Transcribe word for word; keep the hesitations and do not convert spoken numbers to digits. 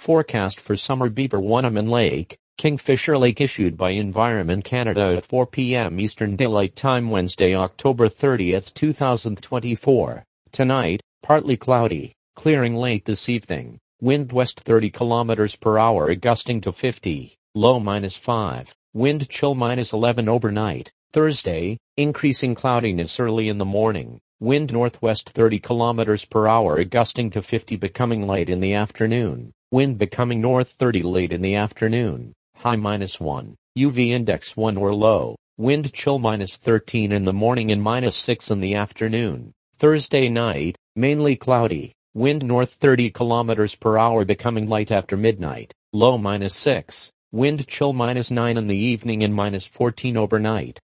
Forecast for summer beaver Wanneman Lake, Kingfisher Lake issued by Environment Canada at four p m Eastern Daylight Time Wednesday, October thirtieth, two thousand twenty-four. Tonight, partly cloudy, clearing late this evening. Wind west thirty kilometers per hour gusting to fifty, low minus five. Wind chill minus eleven overnight. Thursday, increasing cloudiness early in the morning. Wind northwest thirty kilometers per hour gusting to fifty, becoming light in the afternoon. Wind becoming north thirty late in the afternoon. High minus one. U V index one or low. Wind chill minus thirteen in the morning and minus six in the afternoon. Thursday night, mainly cloudy. Wind north thirty kilometers per hour becoming light after midnight. Low minus six. Wind chill minus nine in the evening and minus fourteen overnight.